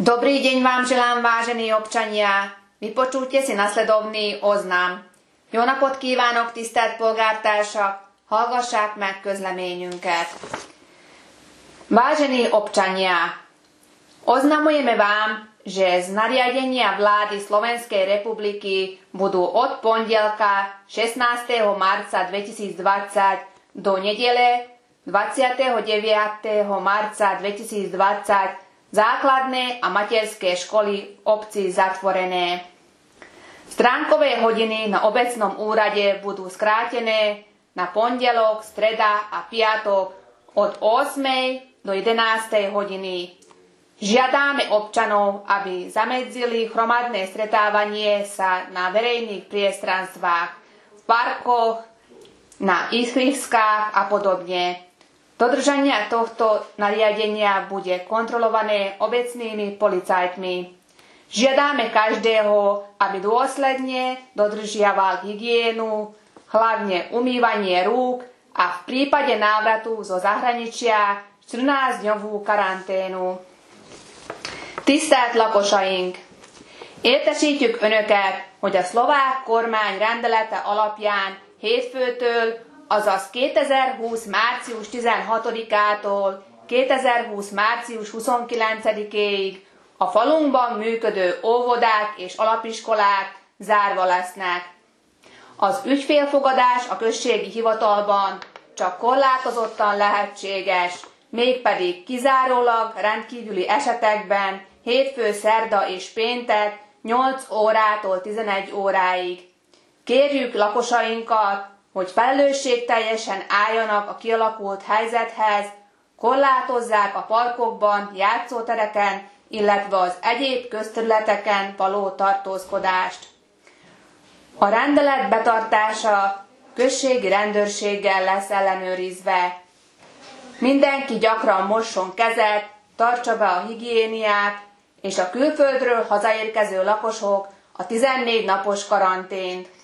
Dobrý deň vám želám, vážení občania. Vypočujte si nasledovný oznám. Jó napot kívánok, tisztelt polgártársak! Hallgassák meg közleményünket. Vážení občania, oznamujeme vám, že z nariadenia vlády Slovenskej republiky budú od pondelka 16. marca 2020 do nedele 29. marca 2020 základné a materské školy v obci zatvorené. Stránkové hodiny na obecnom úrade budú skrátené na pondelok, streda a piatok od 8. do 11. hodiny. Žiadame občanov, aby zamedzili hromadné stretávanie sa na verejných priestranstvách, v parkoch, na ihriskách a podobne. Dodržanie tohto nariadenia bude kontrolované obecnými policajtmi. Žiadame každého, aby dôsledne dodržiaval hygienu, hlavne umývanie rúk a v prípade návratu zo zahraničia 14-dňovú karanténu. Tisztelt lakosaink! Értesítjük Önöket, hogy a szlovák kormány rendelete alapján hétfőtől, azaz 2020. március 16-ától 2020. március 29-éig a falunkban működő óvodák és alapiskolák zárva lesznek. Az ügyfélfogadás a községi hivatalban csak korlátozottan lehetséges, mégpedig kizárólag rendkívüli esetekben hétfő, szerda és péntek 8 órától 11 óráig. Kérjük lakosainkat, hogy felelősségteljesen álljanak a kialakult helyzethez, korlátozzák a parkokban, játszótereken, illetve az egyéb közterületeken való tartózkodást. A rendelet betartása községi rendőrséggel lesz ellenőrizve. Mindenki gyakran mosson kezet, tartsa be a higiéniát, és a külföldről hazaérkező lakosok a 14 napos karantént.